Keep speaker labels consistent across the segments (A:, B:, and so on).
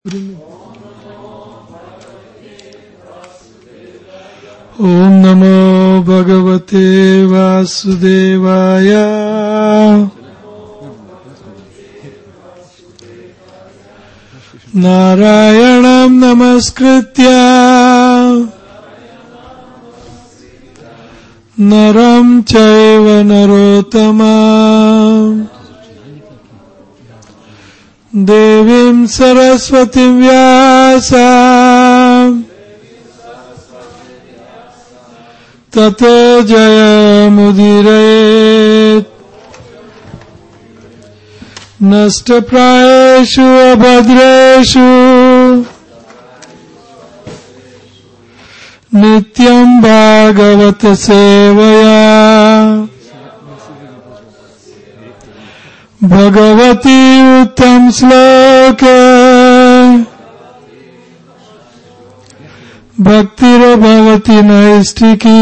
A: Om Namo Bhagavate Vasudevaya. Narayanam Namaskritya Naram Chaiva Narottamam Devim Saraswatim Vyasam Tato Jaya Mudirayet Nastaprayeshu Abhadreshu Nityam Bhagavata Sevaya Bhagavati Uttam Sloke Bhaktira Bhavati Naistiki.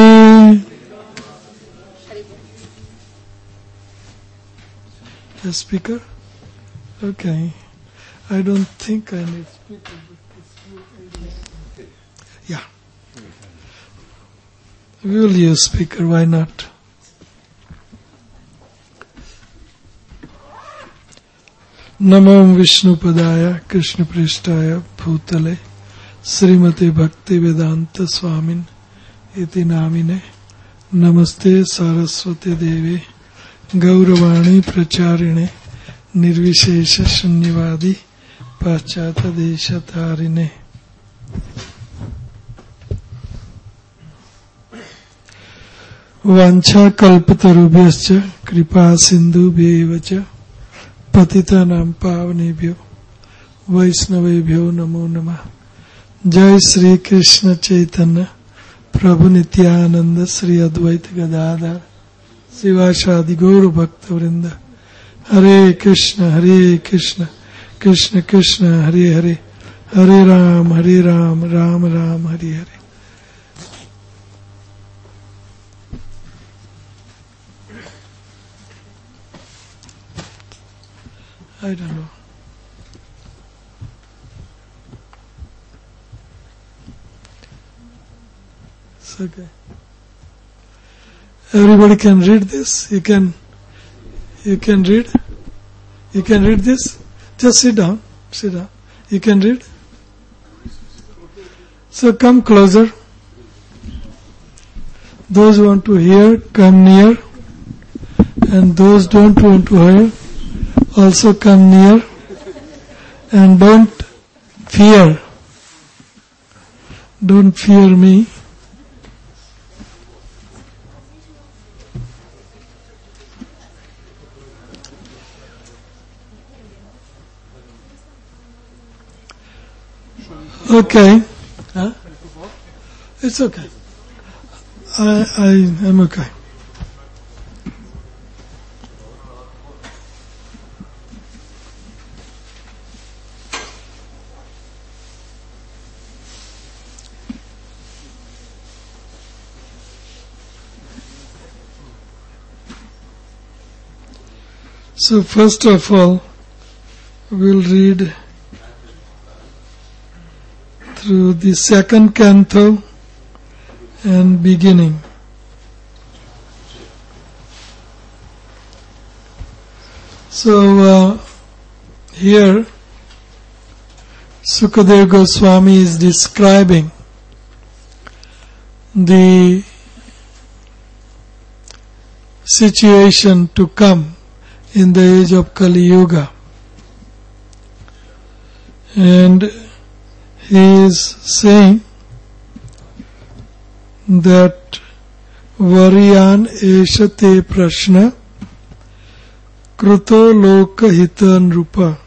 A: The speaker? Okay. I don't think I need speaker. Yeah. We will use speaker, why not? Namo Vishnupadaya Krishna Prishtaya Bhutale Srimate Bhakti Vedanta Swamin Iti Namine Namaste Saraswati Devi Gauravani Pracharine Nirvishesha Shunyavadi Pachata Desha Tarine. Vancha Kalpatarubhyascha Kripa Sindhu Bhevacha Patitanam Pavanebhyo Vaisnavebhyo Namo Namah. Jai Sri Krishna Chaitanya Prabhu Nityananda Sri Advaita Gadadhar Sivashadi Gaura Bhakta Vrinda. Hare Krishna Krishna Krishna Hare Hare Hare Ram Ram Ram Hare Hare. I don't know. It's okay. Everybody can read this. You can read. You can read this. Just sit down. You can read. So come closer. Those who want to hear, come near. And those don't want to hear, also come near. And don't fear. Don't fear me. Okay. Huh? It's okay. I am okay. So first of all, we'll read through the second canto and beginning. So here Sukadeva Goswami is describing the situation to come in the age of Kali Yuga, and he is saying that Varyan Eshate Prashna Kruto Loka Hitan Rupa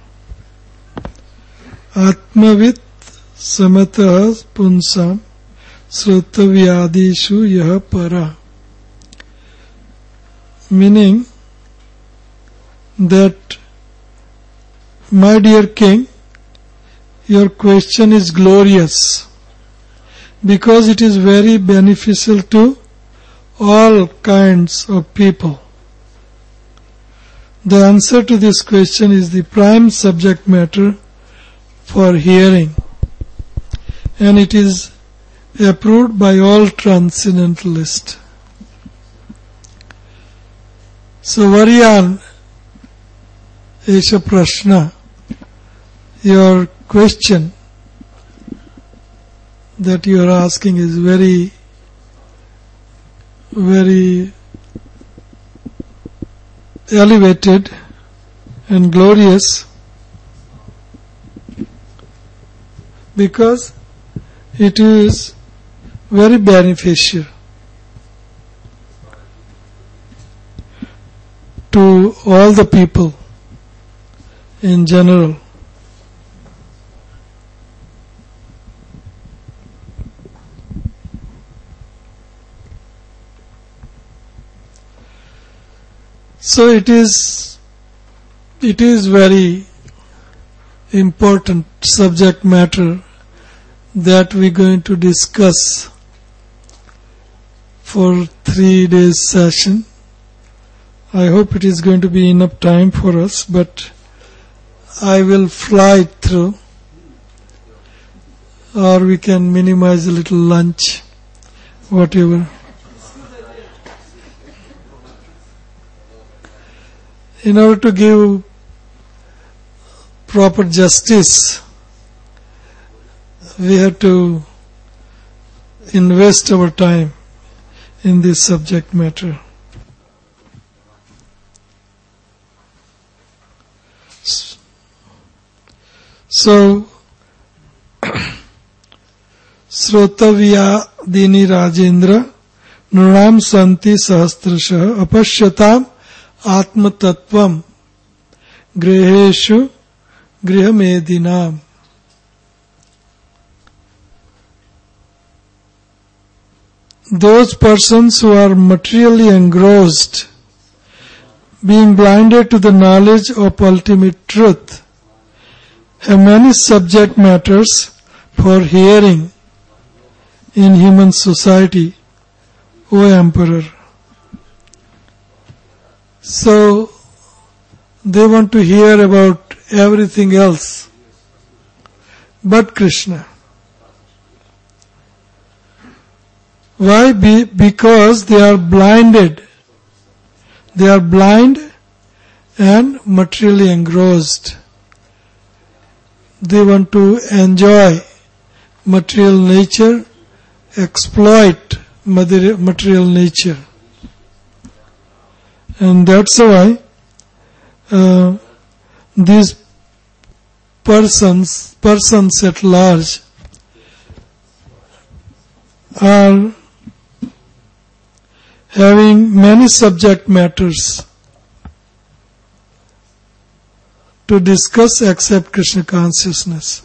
A: Atmavit Samatah Punsam Srutavyadishu Yaha Para. Meaning that, my dear king, your question is glorious because it is very beneficial to all kinds of people. The answer to this question is the prime subject matter for hearing, and it is approved by all transcendentalists. So Varyan, Esha Prashna, your question that you are asking is very, very elevated and glorious, because it is very beneficial to all the people in general. So it is very important subject matter that we're going to discuss for 3 days session. I hope it is going to be enough time for us, but I will fly through, or we can minimize a little lunch, whatever. In order to give proper justice, we have to invest our time in this subject matter. So, Srotavya Dini Rajendra Nuram Santi Sahasrasha Apashyatam Atma Tattvam Griheshu Grihamedinam. Those persons who are materially engrossed, being blinded to the knowledge of ultimate truth, have many subject matters for hearing in human society, O Emperor. So, they want to hear about everything else but Krishna. Why? Because they are blinded. They are blind and materially engrossed. They want to enjoy material nature, exploit material nature. And that's why these persons at large are having many subject matters to discuss except Krishna consciousness.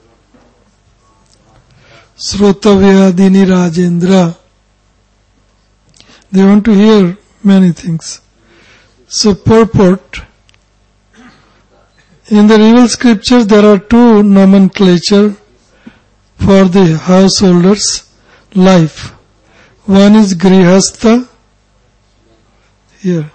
A: Srotavya Dini Rajendra, they want to hear many things. So purport, in the revealed scriptures there are 2 nomenclature for the householder's life. One is Grihastha, here.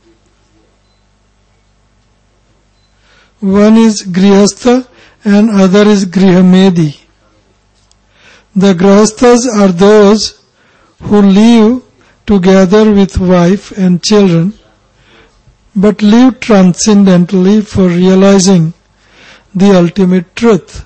A: One is Grihastha and other is Grihamedi. The Grihasthas are those who live together with wife and children, but live transcendently for realizing the ultimate truth.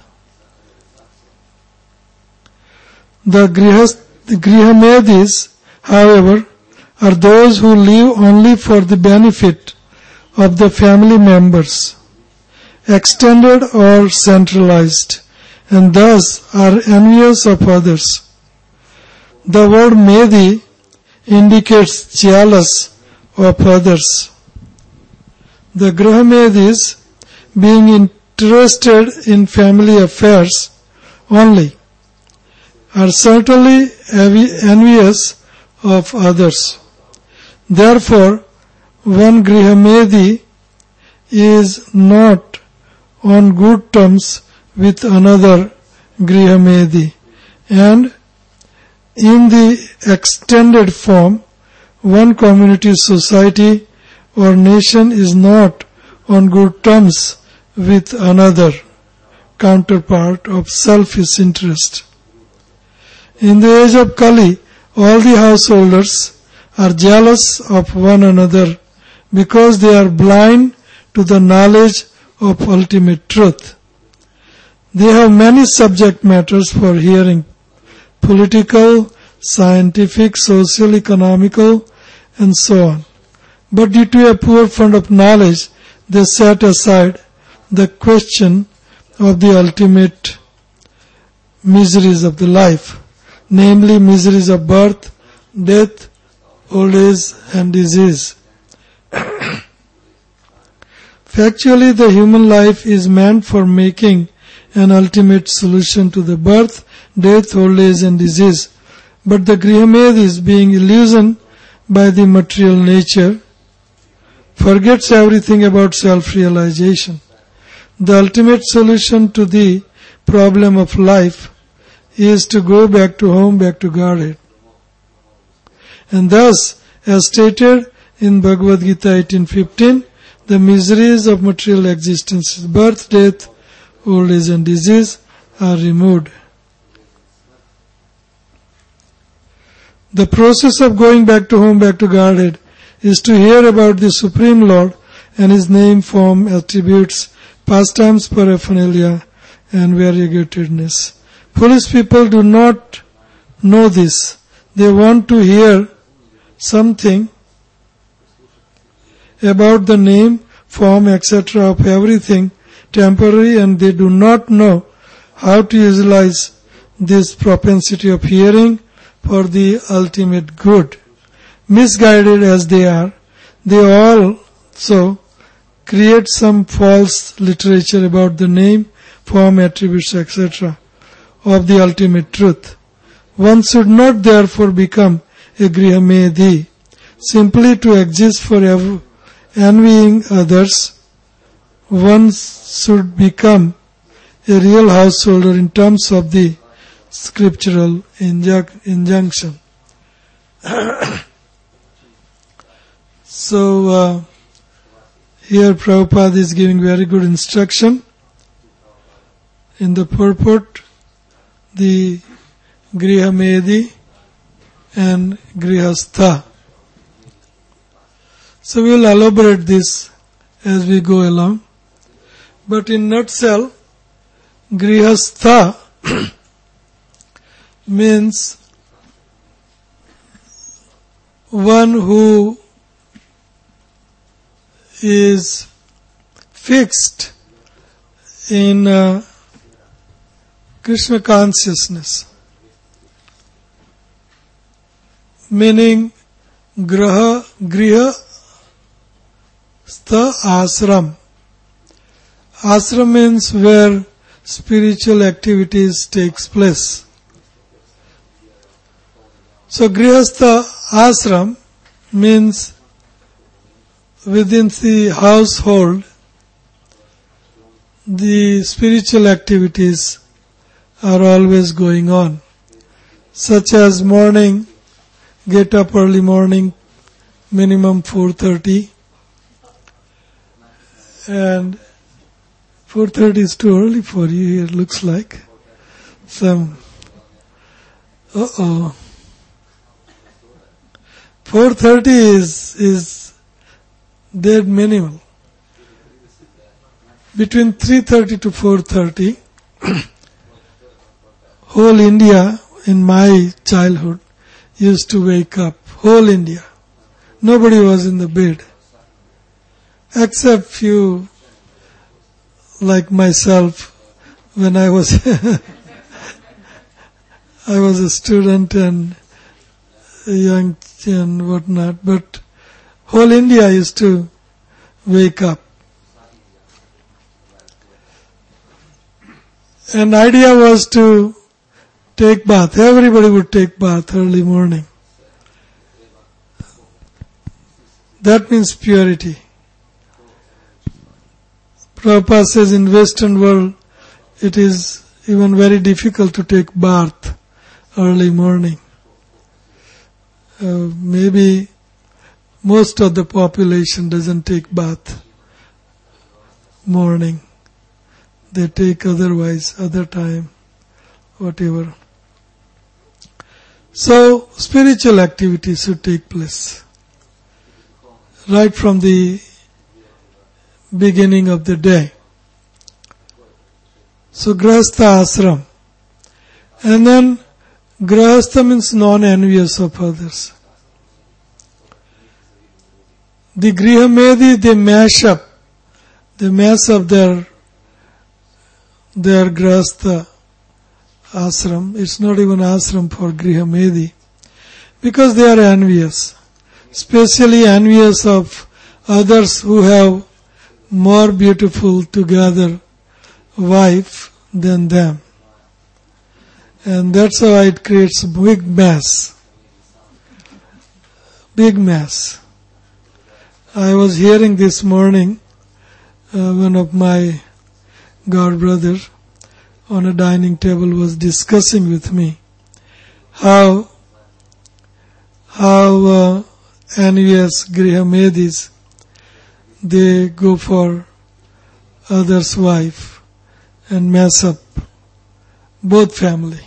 A: The Grihamedis, however, are those who live only for the benefit of the family members, extended or centralized, and thus are envious of others. The word Medi indicates jealous of others. The Grihamedis, being interested in family affairs only, are certainly envious of others. Therefore, one Grihamedi is not on good terms with another Grihamedi, and in the extended form, one community, society or nation is not on good terms with another counterpart of selfish interest. In the age of Kali, all the householders are jealous of one another because they are blind to the knowledge of ultimate truth. They have many subject matters for hearing: political, scientific, social, economical, and so on. But due to a poor fund of knowledge, they set aside the question of the ultimate miseries of the life, namely miseries of birth, death, old age, and disease. Factually, the human life is meant for making an ultimate solution to the birth, death, old age, and disease. But the Grihamedis, being illusioned by the material nature, forgets everything about self-realization. The ultimate solution to the problem of life is to go back to home, back to Godhead. And thus, as stated in Bhagavad Gita 18:15, the miseries of material existence, birth, death, old age, and disease, are removed. The process of going back to home, back to Godhead, is to hear about the Supreme Lord and His name, form, attributes, pastimes, paraphernalia, and variegatedness. Foolish people do not know this. They want to hear something about the name, form, etc. of everything temporary, and they do not know how to utilize this propensity of hearing for the ultimate good. Misguided as they are, they also create some false literature about the name, form, attributes, etc. of the ultimate truth. One should not therefore become a Grihamedi simply to exist for envying others. One should become a real householder in terms of the scriptural injunction. So here Prabhupada is giving very good instruction. In the purport, the Grihamedi and Grihastha. So we will elaborate this as we go along. But in nutshell, Grihastha means one who is fixed in Krishna consciousness, meaning Grihastha ashram. Ashram means where spiritual activities takes place. So Grihastha ashram means within the household the spiritual activities are always going on, such as morning, get up early morning, minimum 4:30, and 4:30 is too early for you here, looks like. Some 4:30 is dead minimal. Between 3:30 to 4:30, whole India in my childhood used to wake up. Whole India. Nobody was in the bed. Except few like myself when I was I was a student and young and whatnot, but whole India used to wake up. And idea was to take bath. Everybody would take bath early morning. That means purity. Prabhupada says in Western world it is even very difficult to take bath early morning. Maybe most of the population doesn't take bath morning. they take otherwise, other time, whatever. So, spiritual activities should take place right from the beginning of the day. So, Grahastha Ashram. And then, Grahastha means non-envious of others. The Grihamedi, they mash up their Grahastha Ashram. It's not even ashram for Grihamedi, because they are envious, especially envious of others who have more beautiful together wife than them. And that's why it creates a big mess. Big mess. I was hearing this morning, one of my god brothers on a dining table was discussing with me how envious Grihamedis, they go for others' wife and mess up both family.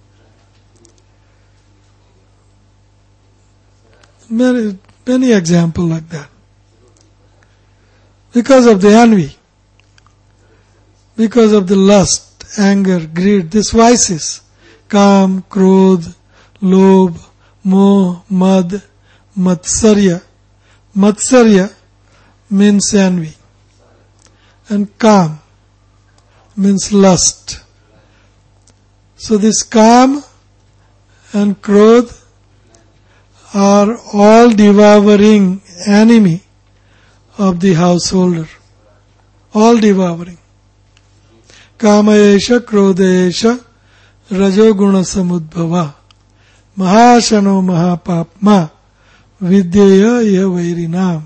A: Many examples like that. Because of the envy, because of the lust, anger, greed, these vices, Kam, Krodh, Lobh, Moh, Mad, Matsarya. Matsarya means envy, and Kam means lust. So this Kam and Krodh are all devouring enemy of the householder. All devouring. Kamayesha Krodhesha Rajoguna Samudbhava Mahashano Mahapapma Vidyeya Vairinam.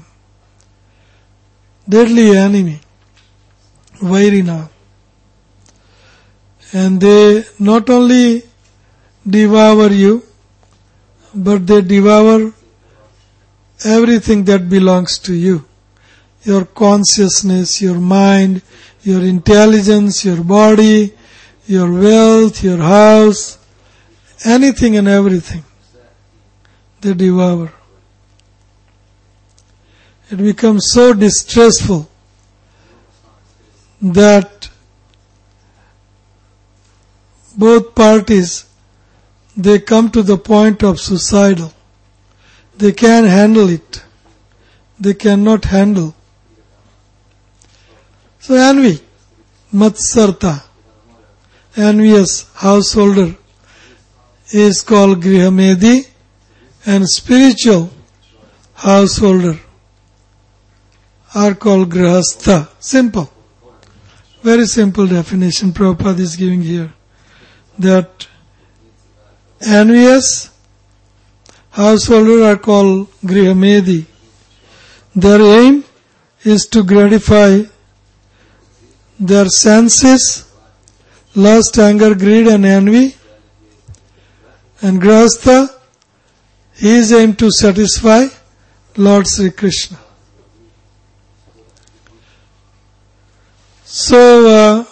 A: Deadly enemy, Vairinam. And they not only devour you, but they devour everything that belongs to you. Your consciousness, your mind, your intelligence, your body, your wealth, your house, anything and everything. They devour. It becomes so distressful that both parties, they come to the point of suicidal. They can't handle it. They cannot handle. So envy, Matsarta, envious householder, is called Grihamedi, and spiritual householder are called Grahastha. Simple. Very simple definition Prabhupada is giving here. That envious householders are called Grihamedi. Their aim is to gratify their senses, lust, anger, greed and envy. And Grahastha, his aim to satisfy Lord Sri Krishna. So,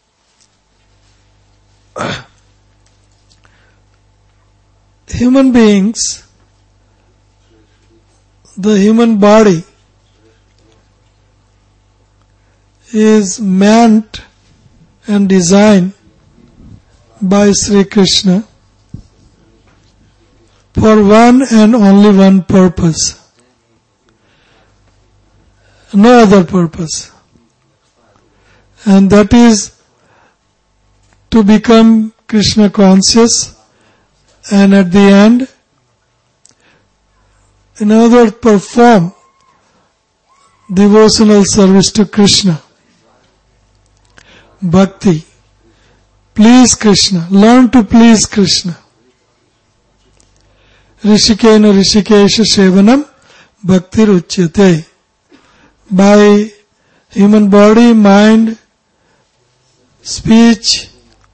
A: human beings, the human body is meant and designed by Sri Krishna for one and only one purpose. No other purpose. And that is to become Krishna conscious, and at the end, in other words, perform devotional service to Krishna. Bhakti. Please Krishna. Learn to please Krishna. Rishikena Rishikesha Sevanam Bhaktir Uchyate. By human body, mind, speech,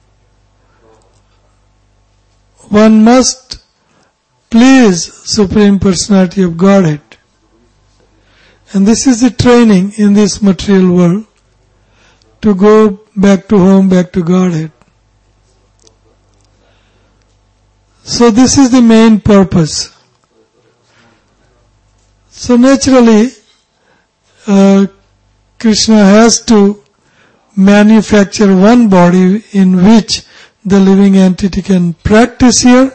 A: one must please Supreme Personality of Godhead. And this is the training in this material world, to go back to home, back to Godhead. So this is the main purpose. So naturally, Krishna has to manufacture one body in which the living entity can practice here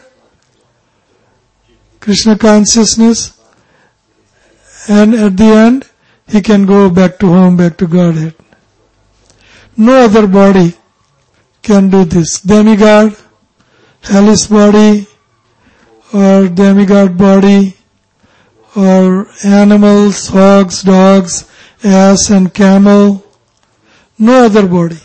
A: Krishna consciousness, and at the end he can go back to home, back to Godhead. No other body can do this. Demigod, hellish body, or demigod body, or animals, hogs, dogs, ass and camel. No other body.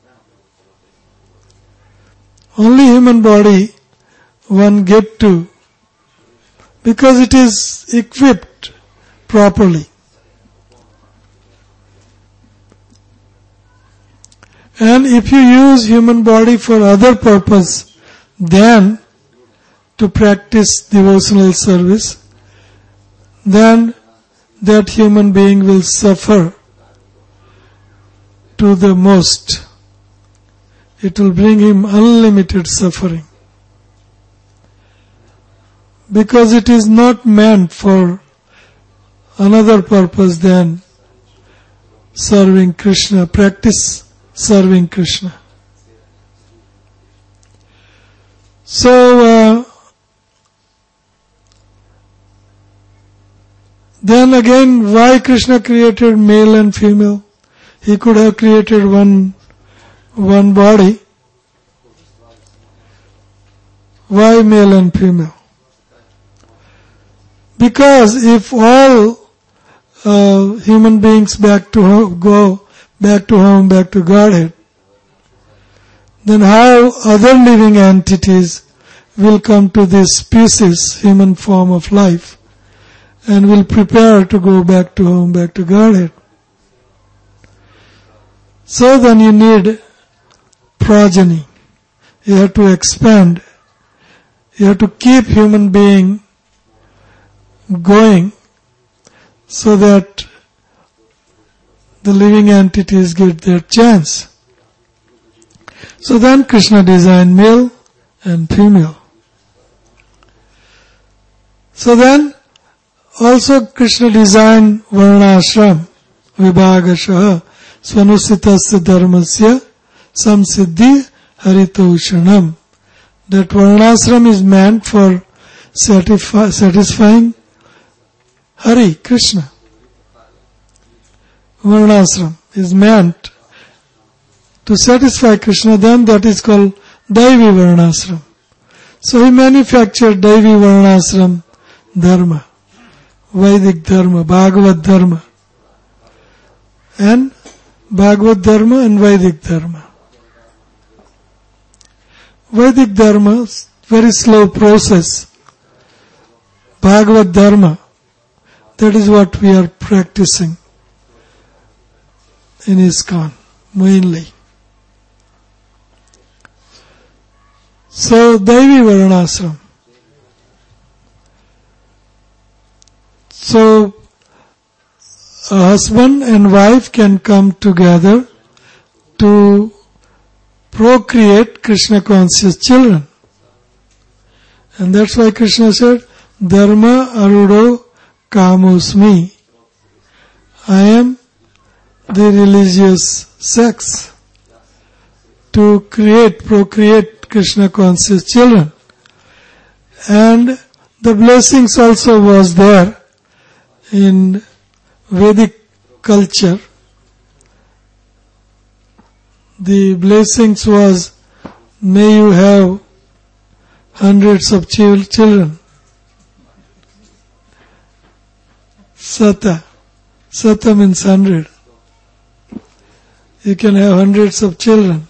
A: Only human body one get to, because it is equipped properly. And if you use human body for other purpose than to practice devotional service, then that human being will suffer to the most. It will bring him unlimited suffering. Because it is not meant for another purpose than serving Krishna, practice serving Krishna. So, then again, why Krishna created male and female? He could have created one body. Why male and female? Because if all human beings go back to home, back to Godhead, then how other living entities will come to this species, human form of life, and will prepare to go back to home, back to Godhead. So then you need progeny. You have to expand. You have to keep human being going so that the living entities get their chance. So then Krishna designed male and female. So then also Krishna designed varnashram, vibhagashaha, swanusitasya dharmasya, samsiddhi haritoshanam. That varnashram is meant for satisfying Hari, Krishna. Varnashram is meant to satisfy Krishna, then that is called Daivi Varnashram. So he manufactured Daivi Varnashram Dharma, Vedic Dharma, Bhagavad Dharma, and Bhagavad Dharma and Vedic Dharma. Vedic Dharma, very slow process. Bhagavad Dharma, that is what we are practicing in ISKCON mainly. So, Daivi Varnashram. So, a husband and wife can come together to procreate Krishna conscious children. And that's why Krishna said, Dharma arudo kamosmi. I am the religious sex to procreate Krishna conscious children. And the blessings also was there in Vedic culture. The blessings was, may you have hundreds of children. Sata. Sata means 100. You can have hundreds of children.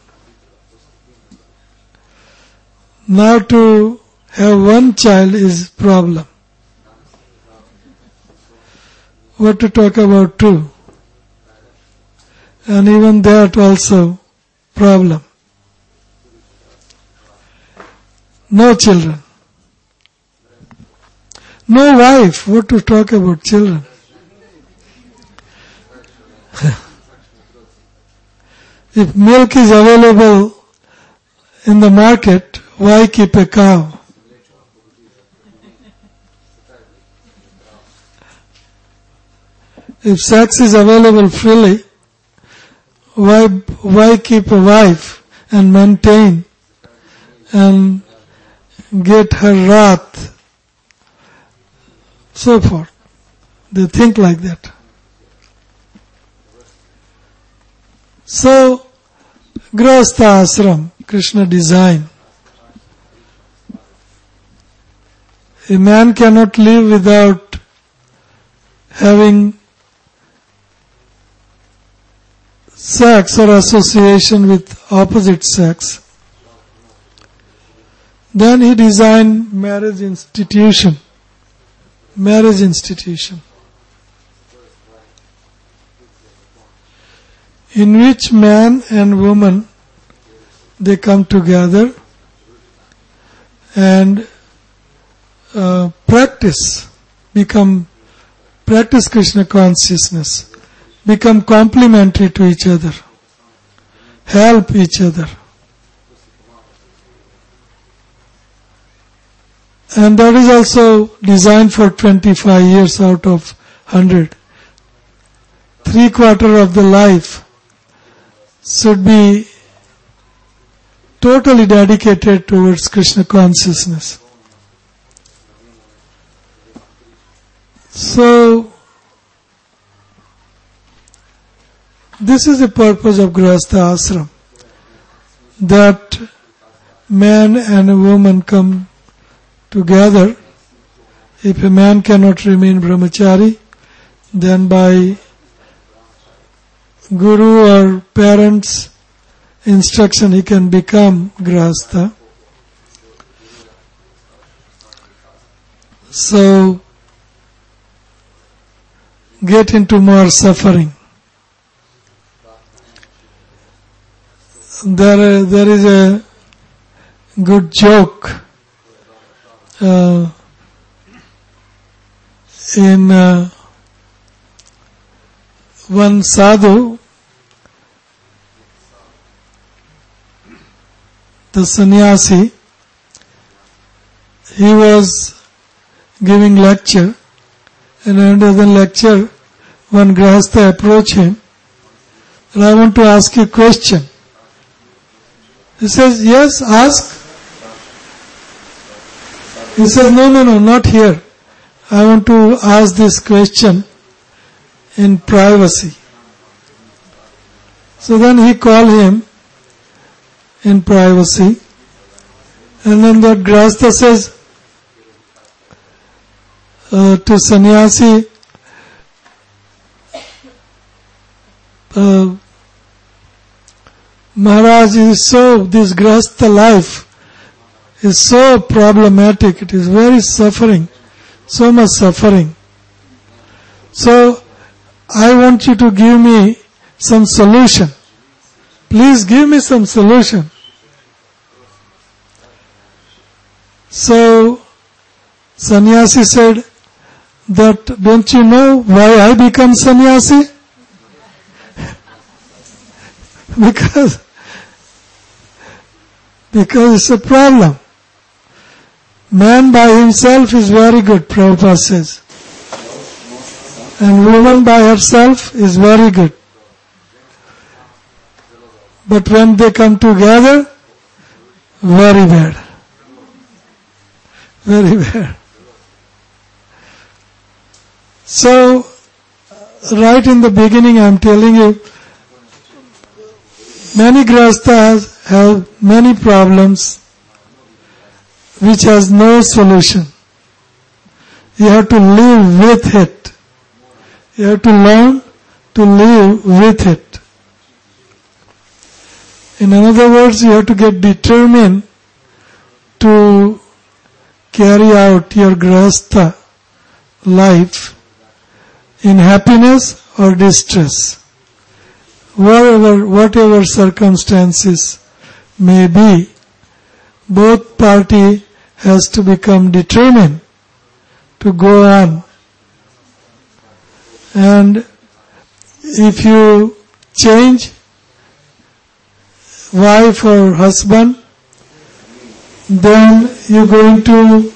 A: Now to have one child is problem. What to talk about two? And even that also problem. No children. No wife. What to talk about children? If milk is available in the market, why keep a cow? If sex is available freely, why keep a wife and maintain and get her wrath? So forth. They think like that. So, Grihastha Ashram, Krishna designed. A man cannot live without having sex or association with opposite sex. Then he designed marriage institution. Marriage institution. In which man and woman, they come together and practice Krishna consciousness, become complementary to each other, help each other. And that is also designed for 25 years out of 100. 3/4 of the life should be totally dedicated towards Krishna consciousness. So, this is the purpose of Grihastha Ashram, that man and a woman come together. If a man cannot remain brahmachari, then by guru or parents' instruction he can become grihastha. So, get into more suffering. There is a good joke in one sadhu, the sannyasi, he was giving lecture, and under the lecture one grihastha approached him, and I want to ask you a question. He says, yes, ask. He says, no, not here. I want to ask this question in privacy. So then he called him in privacy, and then that grihastha says to sannyasi, Maharaj, this grihastha life is so problematic, it is very suffering, so much suffering. So, I want you to give me some solution. Please give me some solution. So, sannyasi said that, don't you know why I become sannyasi? Because it's a problem. Man by himself is very good, Prabhupada says. And woman by herself is very good. But when they come together, very bad. Very bad. So, right in the beginning I am telling you, many grihasthas have many problems which has no solution. You have to live with it. You have to learn to live with it. In other words, you have to get determined to carry out your grihastha life in happiness or distress. Whatever circumstances may be, both party has to become determined to go on. And if you change wife or husband, then you're going to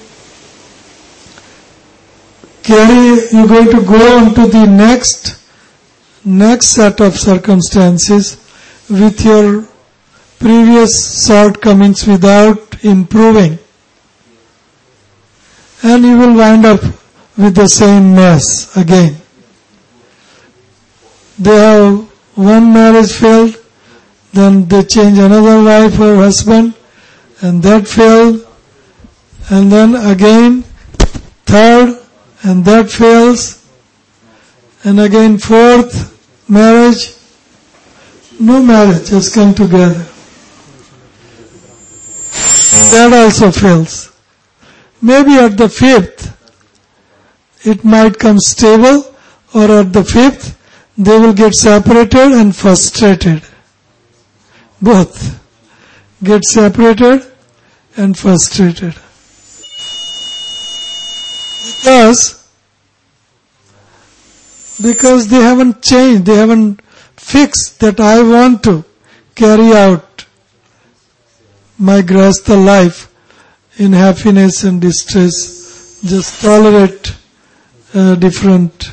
A: go on to the next set of circumstances with your previous shortcomings without improving. And you will wind up with the same mess again. They have one marriage failed, then they change another wife or husband, and that failed, and then again third, and that fails, and again fourth marriage. No marriage has come together. That also fails. Maybe at the fifth, it might come stable, or at the fifth, they will get separated and frustrated. Both get separated and frustrated. Because they haven't changed, they haven't fixed that I want to carry out my grahastha life in happiness and distress, just tolerate different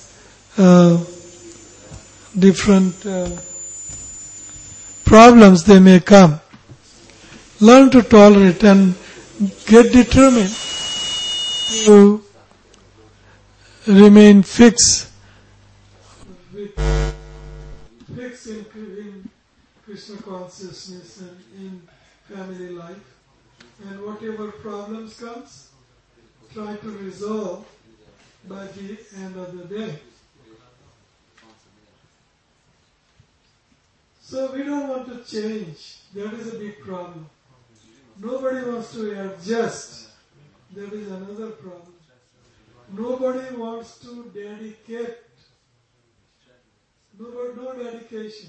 A: problems they may come. Learn to tolerate and get determined to remain fixed in Krishna consciousness and in family life. And whatever problems comes, try to resolve by the end of the day. So we don't want to change. That is a big problem. Nobody wants to adjust. That is another problem. Nobody wants to dedicate. No dedication.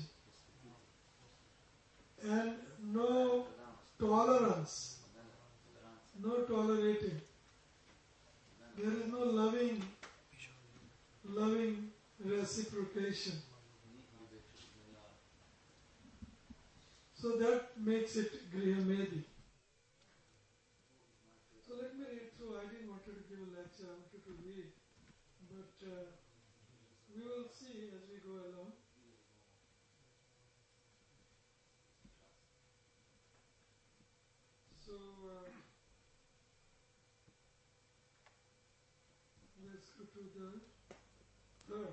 A: And no tolerance. No tolerating. There is no loving reciprocation. So that makes it Grihamedi. So let me read through. I didn't want to give a lecture, I wanted to read. But we will see as we go along. So let's go to the third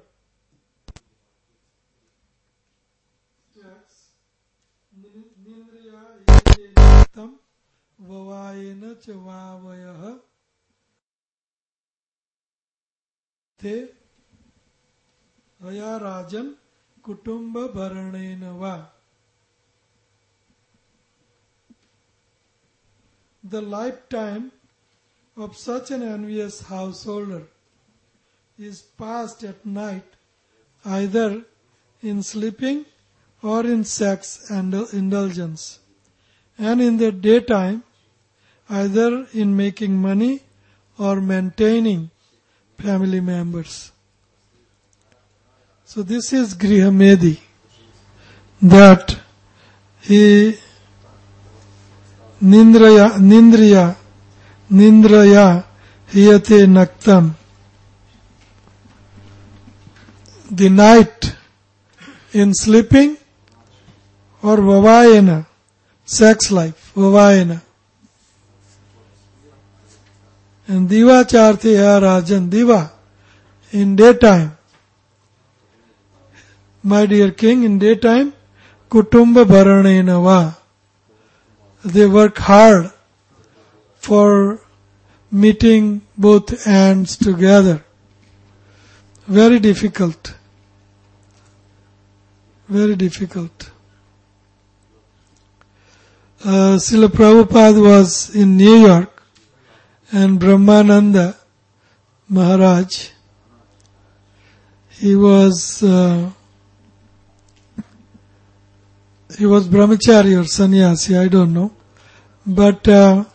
A: text. Nindriya tam vavayena cha vavayah te haya rajan kutumba bharanena va. The lifetime of such an envious householder is passed at night either in sleeping or in sex and indulgence, and in the daytime either in making money or maintaining family members. So this is Grihamedi, that he Nindraya hiyate naktam. The night in sleeping or vavayana, sex life, vavayana. And diva charte ya rajan, diva, in daytime. My dear king, in daytime, kutumba bharanena va. They work hard for meeting both ends together. Very difficult. Very difficult. Srila Prabhupada was in New York, and Brahmananda Maharaj, he was brahmachari or sannyasi, I don't know. But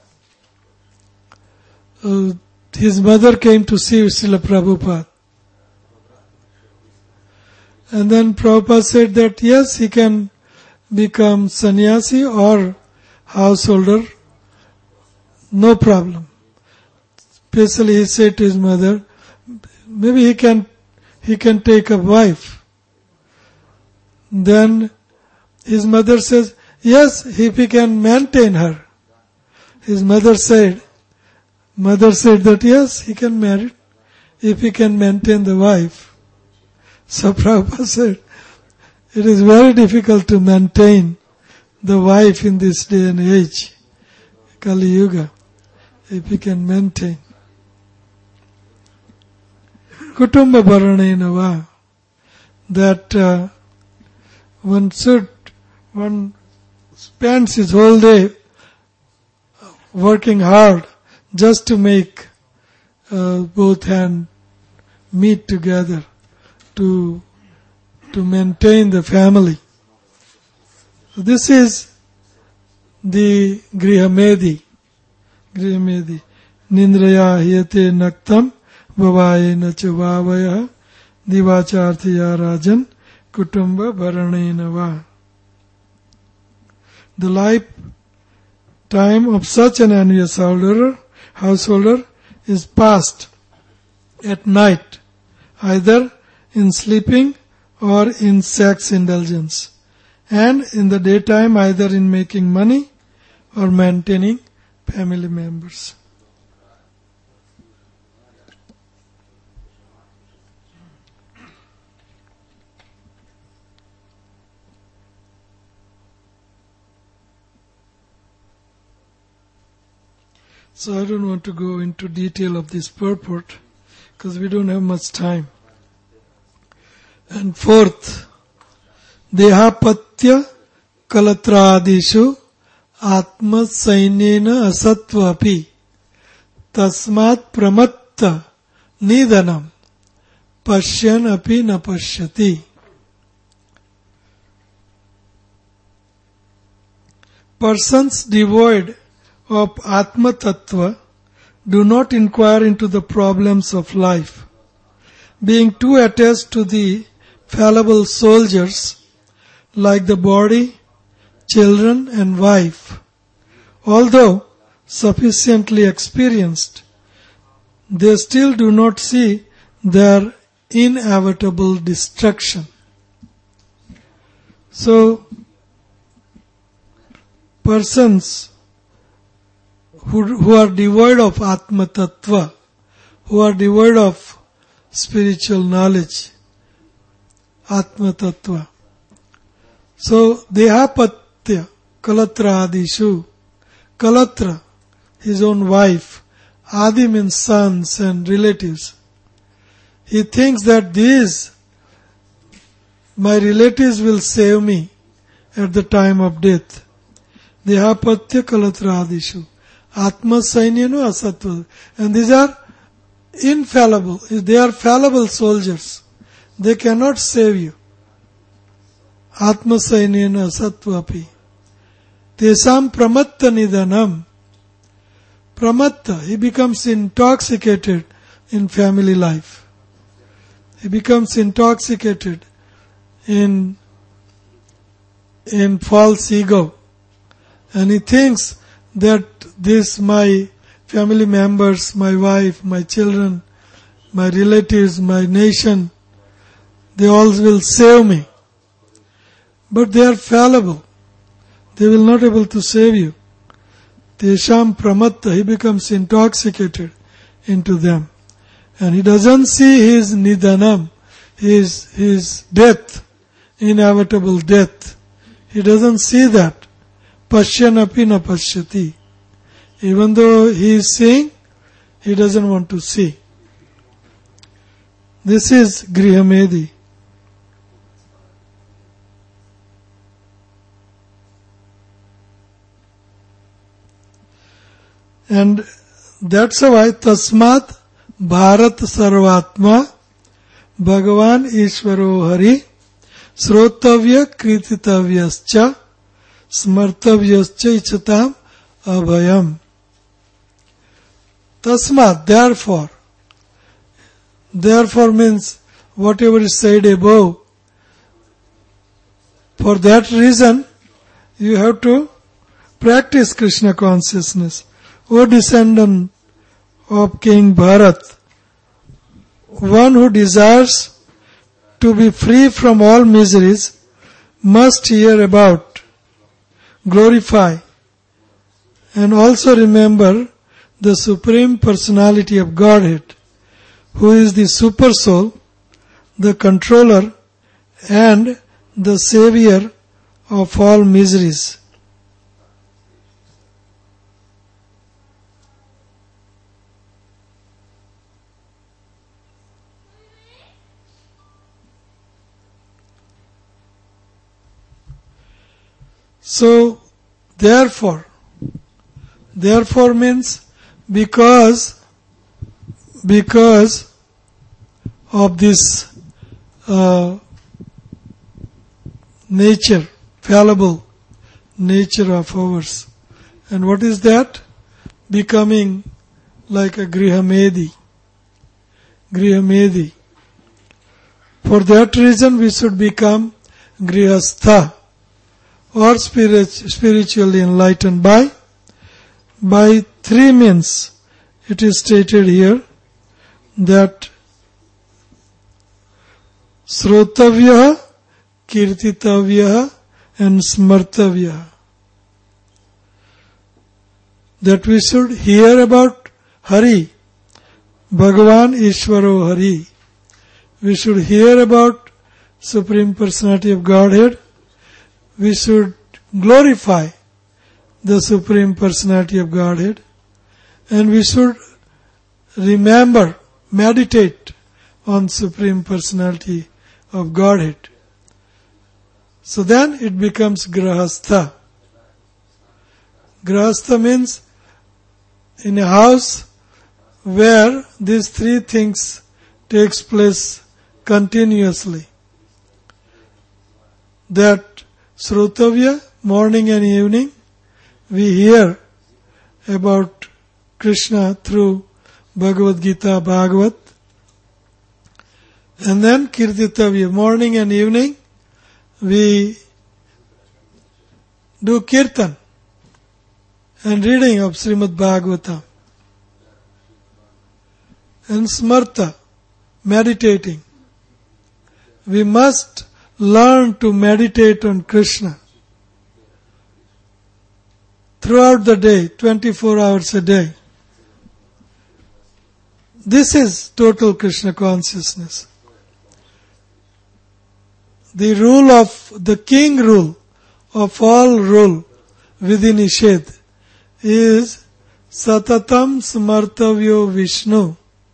A: his mother came to see Srila Prabhupada. And then Prabhupada said that yes, he can become sannyasi or householder, no problem. Especially he said to his mother, maybe he can take a wife. Then his mother says, yes, if he can maintain her. His mother said that yes, he can marry if he can maintain the wife. So Prabhupada said, it is very difficult to maintain the wife in this day and age, Kali Yuga, if he can maintain. Kutumba Bharanena va, that one spends his whole day working hard just to make both hands meet together to maintain the family. So this is the Grihamedi. Nindraya hiyate naktam vavayena chavavaya divacharthya rajan kutumba bharanena va. The lifetime of such an envious householder is passed at night, either in sleeping or in sex indulgence, and in the daytime either in making money or maintaining family members. So I don't want to go into detail of this purport because we don't have much time. And fourth, Dehapatya Kalatradishu Atma Sainena Asatvapi Tasmat Pramatta Nidanam Pashyan Api Na Pashyati. Persons devoid of Atma Tattva do not inquire into the problems of life, being too attached to the fallible soldiers like the body, children and wife. Although sufficiently experienced, they still do not see their inevitable destruction. So, persons who are devoid of Atma Tattva, who are devoid of spiritual knowledge, Atma Tattva. So, Dehapatya Kalatra Adishu. Kalatra, his own wife. Adi means sons and relatives. He thinks that my relatives will save me at the time of death. Dehapatya Kalatra Adishu. Atma Sainyanu Asatva. And these are infallible. They are fallible soldiers. They cannot save you. Atma Sainyanu Asatvapi. Tesam Pramatta Nidanam. Pramatta, he becomes intoxicated in family life. He becomes intoxicated in false ego. And he thinks that my family members, my wife, my children, my relatives, my nation, they all will save me. But they are fallible. They will not able to save you. Tesham Pramatta, he becomes intoxicated into them. And he doesn't see his Nidanam, his death, inevitable death. He doesn't see that. Pashyanapi na pashyati. Even though he is seeing, he doesn't want to see. This is Grihamedi. And that's why Tasmat Bharat Sarvatma Bhagavan Ishvaro Hari Srotavya Krititavyascha Smartavyascha Ichatam Abhayam. Tasmat, therefore means whatever is said above. For that reason, You have to practice Krishna consciousness. O descendant of King Bharat, one who desires to be free from all miseries must hear about, glorify, and also remember the Supreme Personality of Godhead, who is the Super Soul, the controller, and the savior of all miseries. So, therefore means because of this nature, fallible nature of ours. And what is that? Becoming like a Grihamedi. For that reason we should become Grihastha, or spiritually enlightened by three means. It is stated here that Srotavya, Kirtitavya and Smartavya. That we should hear about Hari, Bhagavan Ishvaro Hari. We should hear about Supreme Personality of Godhead. We should glorify the Supreme Personality of Godhead. And we should remember, meditate on Supreme Personality of Godhead. So then it becomes Grahastha. Grahastha means in a house where these three things takes place continuously. That Srotavya, morning and evening, we hear about Krishna through Bhagavad Gita, Bhagavat. And then Kirtitavya, morning and evening, we do Kirtan and reading of Srimad Bhagavatam. And Smarta, meditating. We must learn to meditate on Krishna throughout the day, 24 hours a day. This is total Krishna consciousness. The rule of, the king rule of all rule within Nishedh is Satatam Smartavyo Vishnu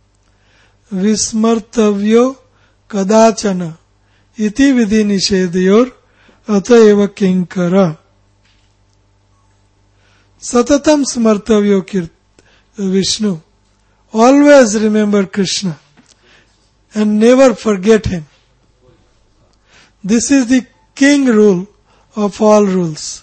A: Vismartavyo Kadachana Iti Vidhi Nishedyor Ataeva Kinkara. Satatam Smartavyo Vishnu. Always remember Krishna and never forget Him. This is the king rule of all rules.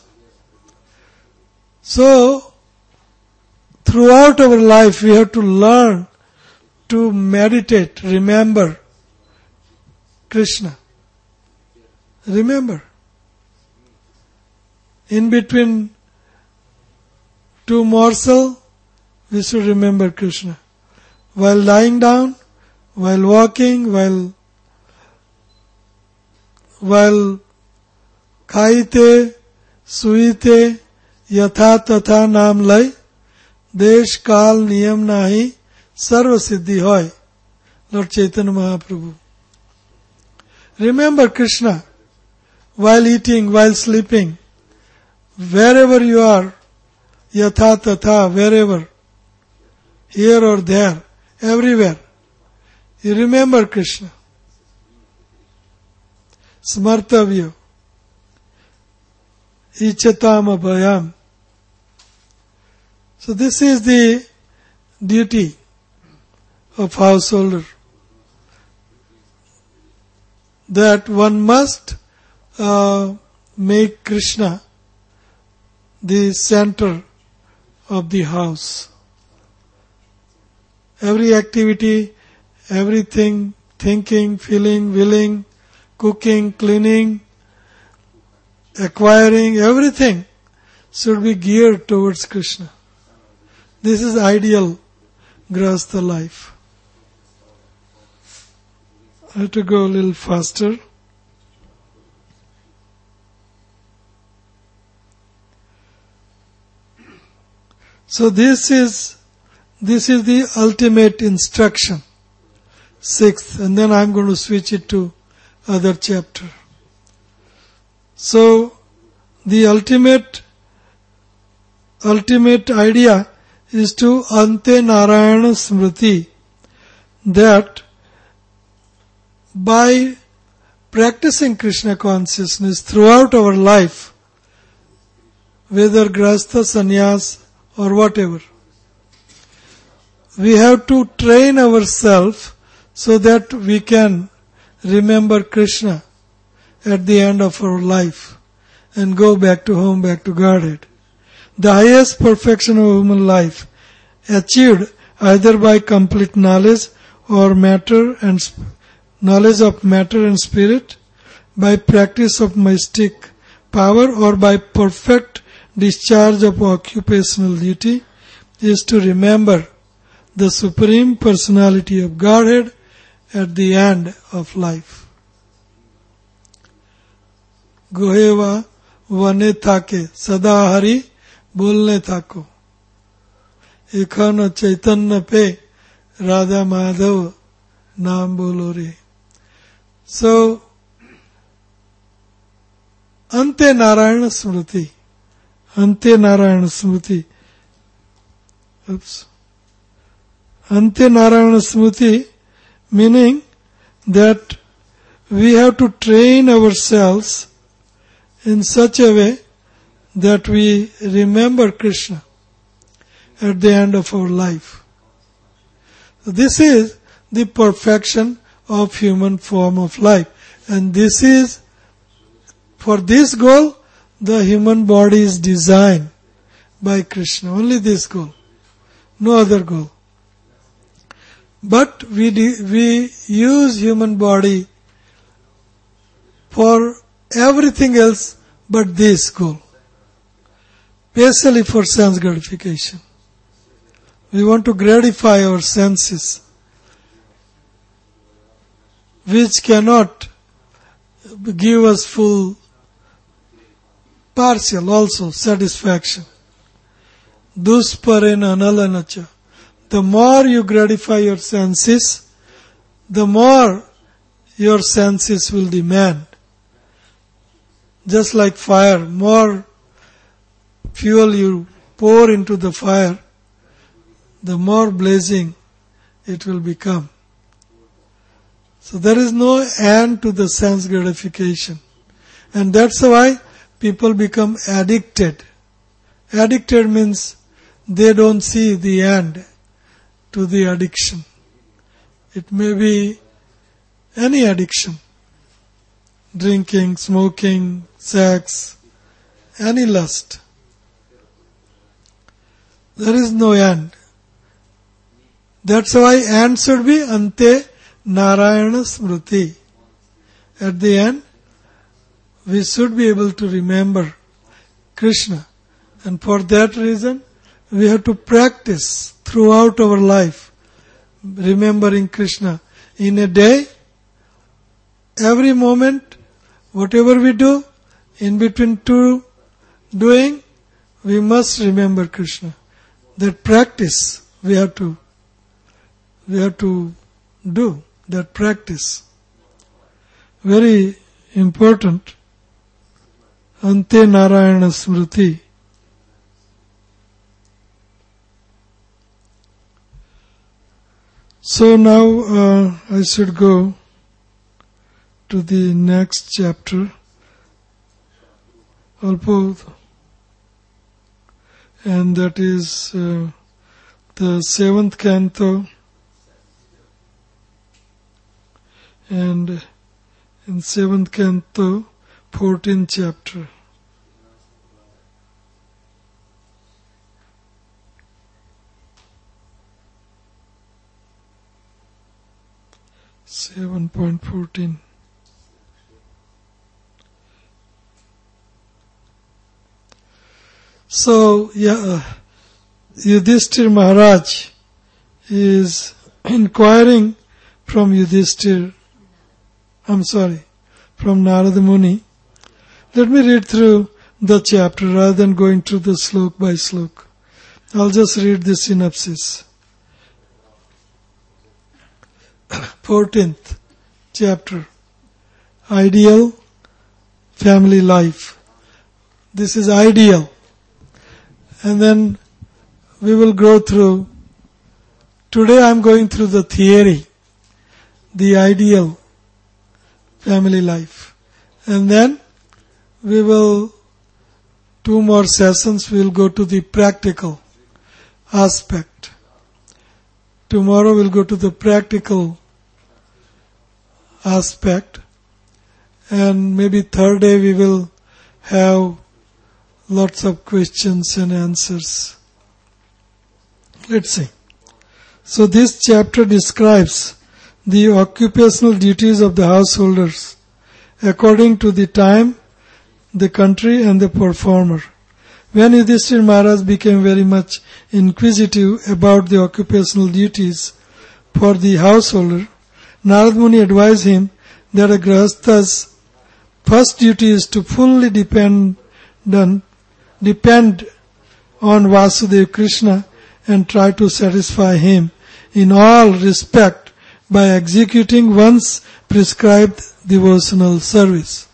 A: So, throughout our life we have to learn to meditate, remember Krishna. Remember. In between two morsels, we should remember Krishna. While lying down, while walking, while खाइते, सुईते, यथा तथा नाम लय, देश काल नियम नाही, सर्व सिद्धि होय. Lord Chaitanya Mahaprabhu. Remember Krishna while eating, while sleeping, wherever you are, yatha tatha, wherever, here or there, everywhere. You remember Krishna. Smartavyo. Ichatam abhayam. So this is the duty of householder. That one must make Krishna the center of the house. Every activity, everything, thinking, feeling, willing, cooking, cleaning, acquiring, everything should be geared towards Krishna. This is ideal Grihastha life. I have to go a little faster. So this is the ultimate instruction, 6th, and then I'm going to switch it to other chapter. So the ultimate idea is to Ante Narayana Smriti, that by practicing Krishna consciousness throughout our life, whether Grihastha, Sannyas or whatever, we have to train ourselves so that we can remember Krishna at the end of our life and go back to home, back to Godhead. The highest perfection of human life, achieved either by complete knowledge or knowledge of matter and spirit, by practice of mystic power, or by perfect discharge of occupational duty, is to remember the Supreme Personality of Godhead at the end of life. Goheva vane thake sada hari bolne thako. Ekhana Chaitanya pe Radha Madhav naam bolo re. So, Ante Narayana Smriti. Ante Narayana Smriti. Ante Narayana Smriti, meaning that we have to train ourselves in such a way that we remember Krishna at the end of our life. This is the perfection of human form of life, and this is, for this goal, the human body is designed by Krishna. Only this goal, no other goal. But we use human body for everything else but this goal, especially for sense gratification. We want to gratify our senses, which cannot give us full, partial also satisfaction. Dusparena analanacha. The more you gratify your senses, the more your senses will demand. Just like fire, more fuel you pour into the fire, the more blazing it will become. So there is no end to the sense gratification. And that's why people become addicted. Addicted means they don't see the end to the addiction. It may be any addiction. Drinking, smoking, sex, any lust. There is no end. That's why end should be Ante Narayana Smriti. At the end, we should be able to remember Krishna. And for that reason, we have to practice throughout our life, remembering Krishna. In a day, every moment, whatever we do, in between two doing, we must remember Krishna. That practice we have to do, that practice. Very important. Ante Narayana Smriti. So now I should go to the next chapter, Alpo, and that is the 7th canto, and in 7th canto, 14th chapter. .14 So, Yudhishthir Maharaj is inquiring from from Narada Muni. Let me read through the chapter rather than going through the slok by slok. I'll just read the synopsis. 14th chapter. Ideal family life. This is ideal. And then we will go through. Today I'm going through the theory, the ideal family life. And then we will, 2 more sessions, we will go to the practical aspect. Tomorrow we'll go to the practical aspect. And maybe third day we will have lots of questions and answers. Let's see. So this chapter describes the occupational duties of the householders according to the time, the country and the performer. When Yudhishthira Maharaj became very much inquisitive about the occupational duties for the householder, Narad Muni advised him that a grahastha's first duty is to fully depend on Vasudeva Krishna and try to satisfy him in all respect by executing one's prescribed devotional service.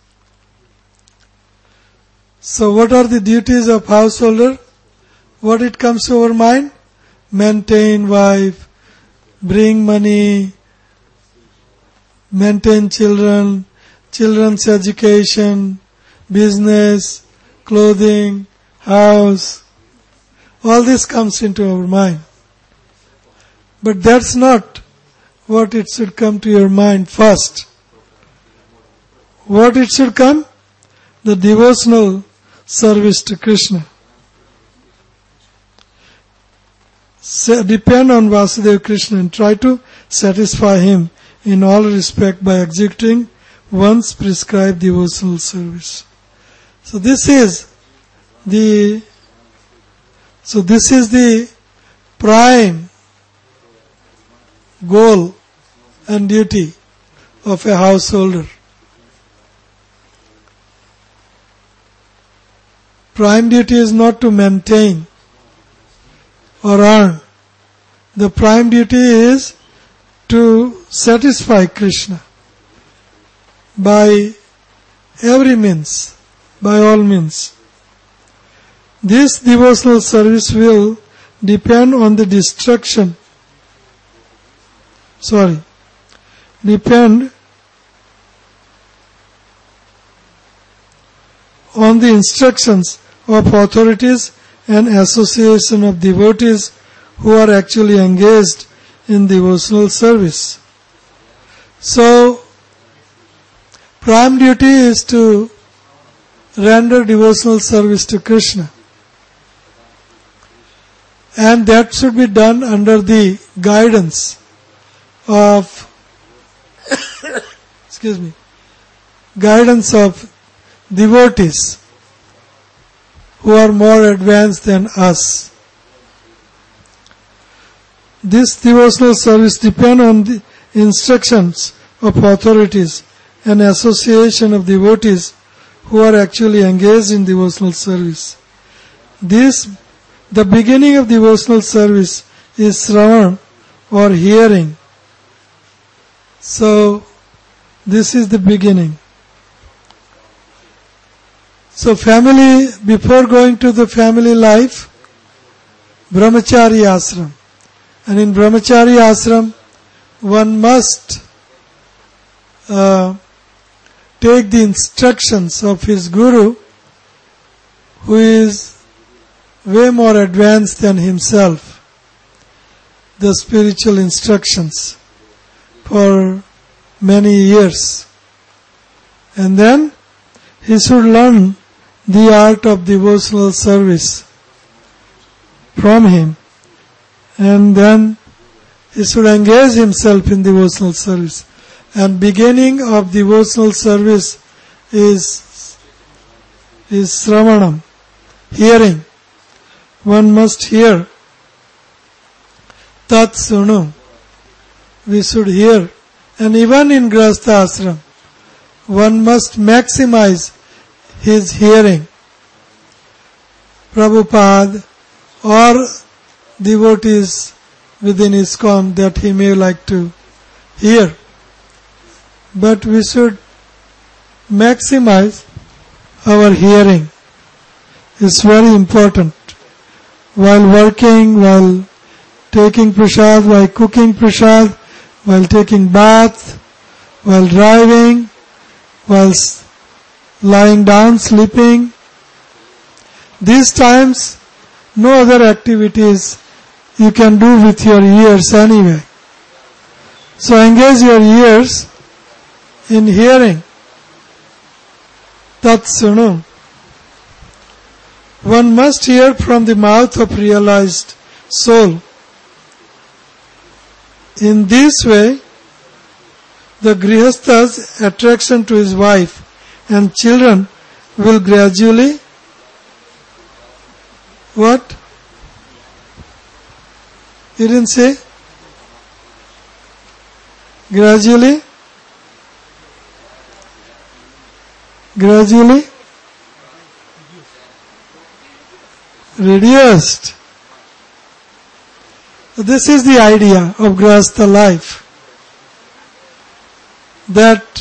A: So what are the duties of householder? What it comes to our mind? Maintain wife, bring money, maintain children, children's education, business, clothing, house. All this comes into our mind. But that's not what it should come to your mind first. What it should come? The devotional service to Krishna. Depend on Vasudeva Krishna and try to satisfy him in all respect by executing one's prescribed devotional service. So this is the prime goal and duty of a householder. Prime duty is not to maintain or earn. The prime duty is to satisfy Krishna by every means, by all means. This devotional service will depend on the on the instructions of authorities and association of devotees who are actually engaged in devotional service. So, prime duty is to render devotional service to Krishna. And that should be done under the guidance of devotees who are more advanced than us. This devotional service depends on the instructions of authorities and association of devotees who are actually engaged in devotional service. The beginning of devotional service is Shravan or hearing. So, this is the beginning. So family, before going to the family life, Brahmachari Ashram. And in Brahmachari Ashram, one must take the instructions of his guru, who is way more advanced than himself, the spiritual instructions for many years. And then he should learn the art of devotional service from him. And then he should engage himself in devotional service. And beginning of devotional service is Shravanam, hearing. one must hear. Tat Sunu. We should hear. And even in Grihastha ashram, one must maximize his hearing. Prabhupada or devotees within ISKCON that he may like to hear. But we should maximize our hearing. It's very important. While working, while taking prasad, while cooking prasad, while taking bath, while driving, while lying down, sleeping. These times, no other activities you can do with your ears anyway. So engage your ears in hearing. Tat Sunu. One must hear from the mouth of realized soul. In this way, the Grihastha's attraction to his wife and children will gradually, what? You didn't say? Gradually reduced. This is the idea of Grihastha life. That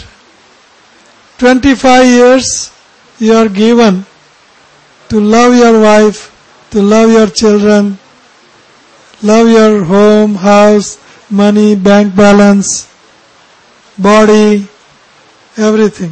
A: 25 years you are given to love your wife, to love your children, love your home, house, money, bank balance, body, everything.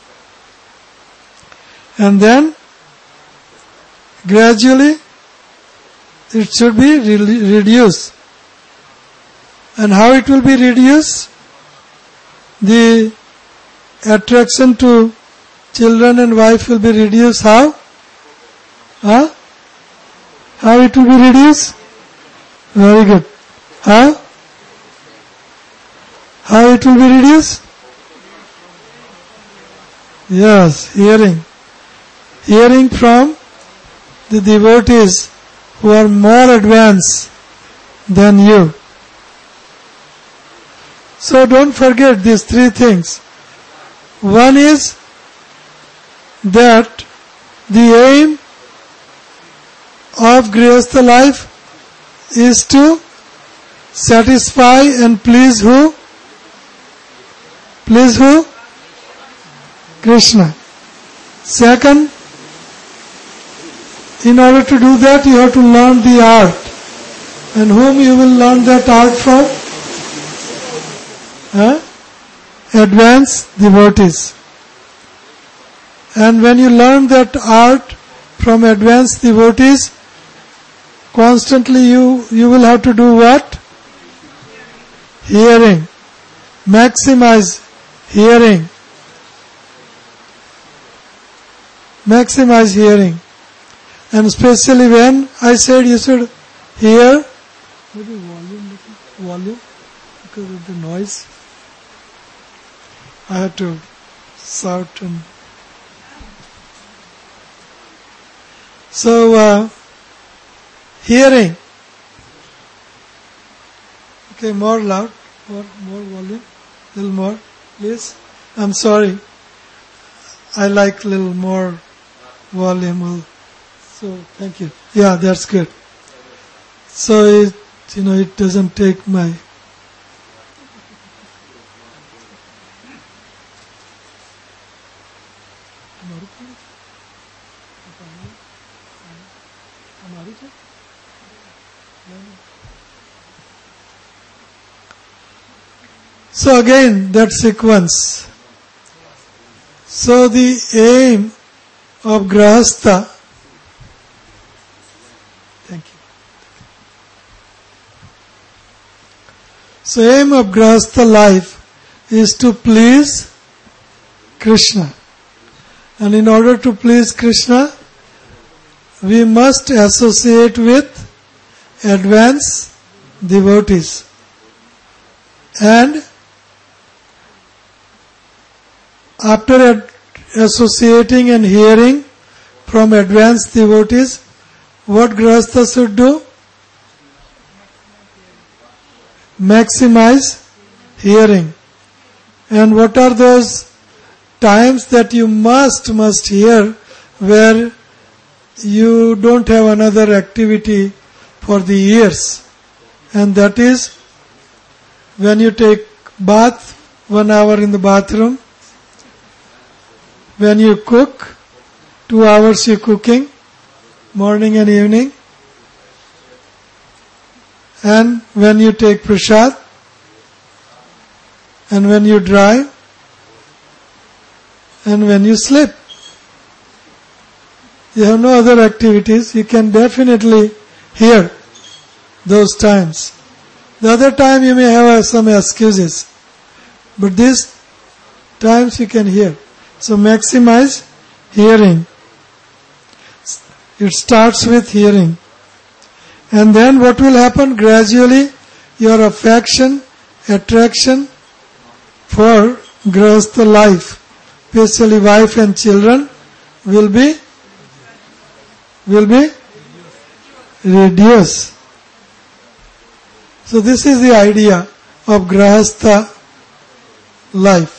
A: And then gradually it should be reduced. And how it will be reduced? The attraction to children and wife will be reduced. How? How it will be reduced? Very good. How it will be reduced? Yes, hearing. Hearing from the devotees who are more advanced than you. So don't forget these three things. One is that the aim of Grihastha life is to satisfy and please who? Please who? Krishna. Second, in order to do that, you have to learn the art. And whom you will learn that art from? Advanced devotees. And when you learn that art from advanced devotees, constantly you will have to do what? Hearing. Maximize hearing. Maximize hearing. And especially when I said you should hear, maybe volume, because of the noise. I had to shout and so hearing. Okay, more loud, more volume, little more, please. I'm sorry. I like little more volume. So thank you. Yeah, that's good. So it doesn't take my. So again, that sequence. So the aim of Grihastha, thank you. So aim of Grihastha life is to please Krishna. And in order to please Krishna, we must associate with advanced devotees. And after associating and hearing from advanced devotees, what grahastha should do? Maximize hearing. And what are those times that you must hear where you don't have another activity for the ears? And that is when you take bath, 1 hour in the bathroom, when you cook, 2 hours you cooking, morning and evening, and when you take prasad, and when you drive, and when you sleep. You have no other activities, you can definitely hear those times. The other time you may have some excuses, but these times you can hear. So maximize hearing. It starts with hearing. And then what will happen? Gradually your affection, attraction for grahastha life, especially wife and children, will be reduced. So this is the idea of grahastha life.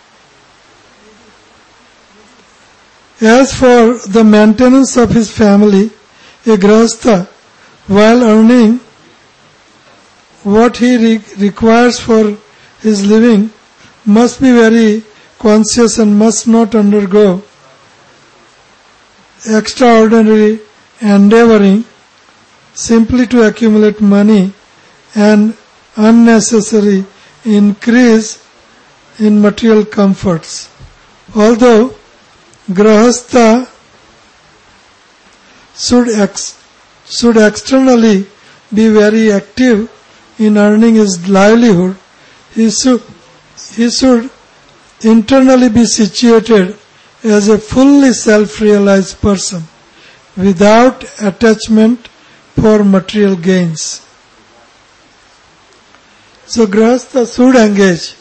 A: As for the maintenance of his family, a grahastha, while earning what he requires for his living, must be very conscious and must not undergo extraordinary endeavoring simply to accumulate money and unnecessary increase in material comforts. Although grahastha should externally be very active in earning his livelihood, he should internally be situated as a fully self-realized person without attachment for material gains. So grahastha should engage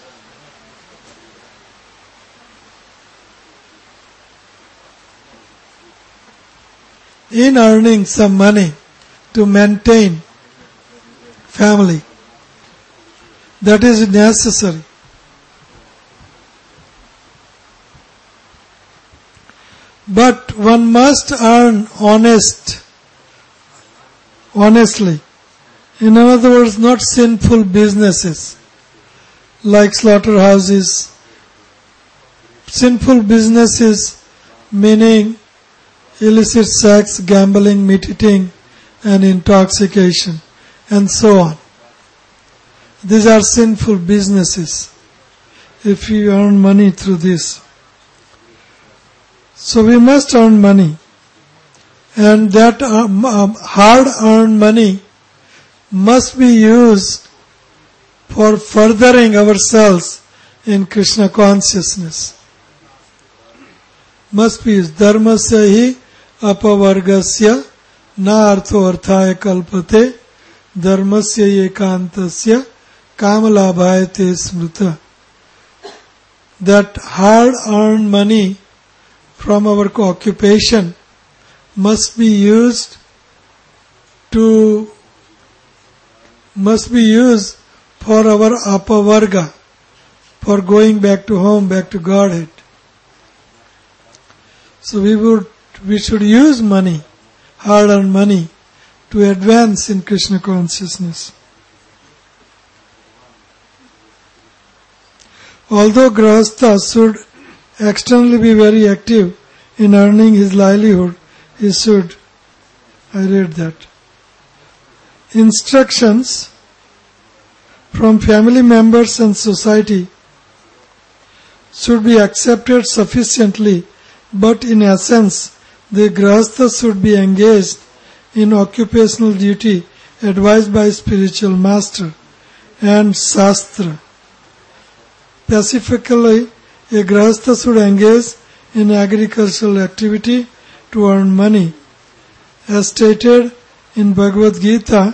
A: in earning some money to maintain family. That is necessary. But one must earn honestly. In other words, not sinful businesses like slaughterhouses. Sinful businesses meaning illicit sex, gambling, meat eating, and intoxication, and so on. These are sinful businesses if you earn money through this. So we must earn money, and that hard-earned money must be used for furthering ourselves in Krishna consciousness. Must be used. Dharmasya hi apavargasya na artho arthaya kalpate dharmasya ekantasya kamalabhaya te smrita. That hard-earned money from our occupation must be used for our apavarga, for going back to home, back to Godhead. So we should use money, hard-earned money, to advance in Krishna consciousness. Although grahastha should externally be very active in earning his livelihood, he should, I read that, instructions from family members and society should be accepted sufficiently, but in essence, the grahastha should be engaged in occupational duty advised by spiritual master and shastra. Specifically, a grahastha should engage in agricultural activity to earn money. As stated in Bhagavad Gita,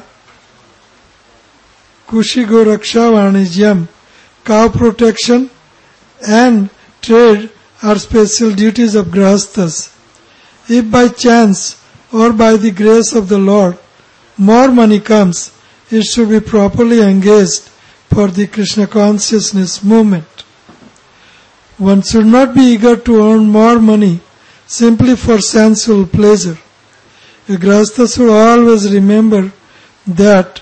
A: Kushigo Raksha Vanijyam, cow protection and trade are special duties of grahasthas. If by chance or by the grace of the Lord, more money comes, it should be properly engaged for the Krishna consciousness movement. One should not be eager to earn more money simply for sensual pleasure. A Grihastha should always remember that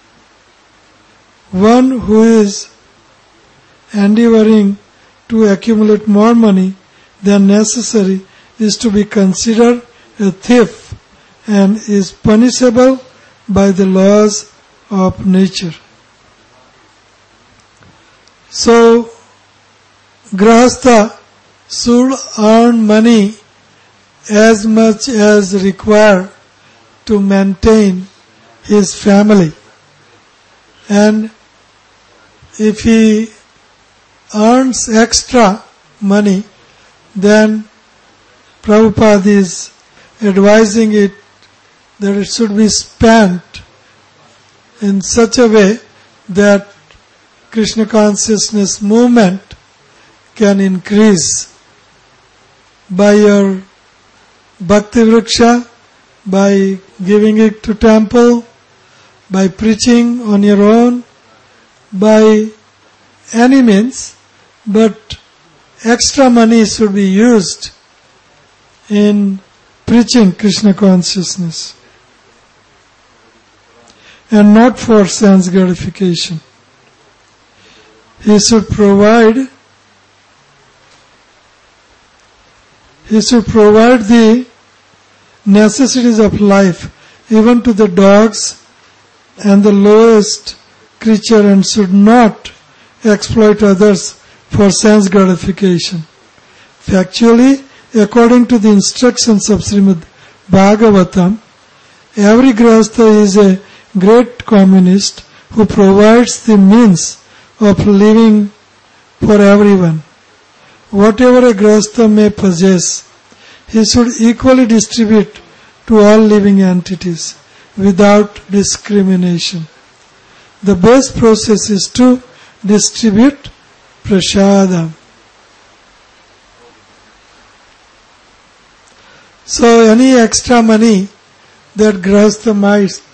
A: one who is endeavoring to accumulate more money than necessary is to be considered a thief and is punishable by the laws of nature. So, Grihastha should earn money as much as required to maintain his family. And if he earns extra money, then Prabhupada is advising it that it should be spent in such a way that Krishna consciousness movement can increase by your bhakti vriksha, by giving it to temple, by preaching on your own, by any means, but extra money should be used in preaching Krishna consciousness and not for sense gratification. He should provide the necessities of life even to the dogs and the lowest creature, and should not exploit others for sense gratification. Factually, according to the instructions of Srimad Bhagavatam, every Grihastha is a great communist who provides the means of living for everyone. Whatever a Grihastha may possess, he should equally distribute to all living entities without discrimination. The best process is to distribute prasadam. So any extra money that Grihastha might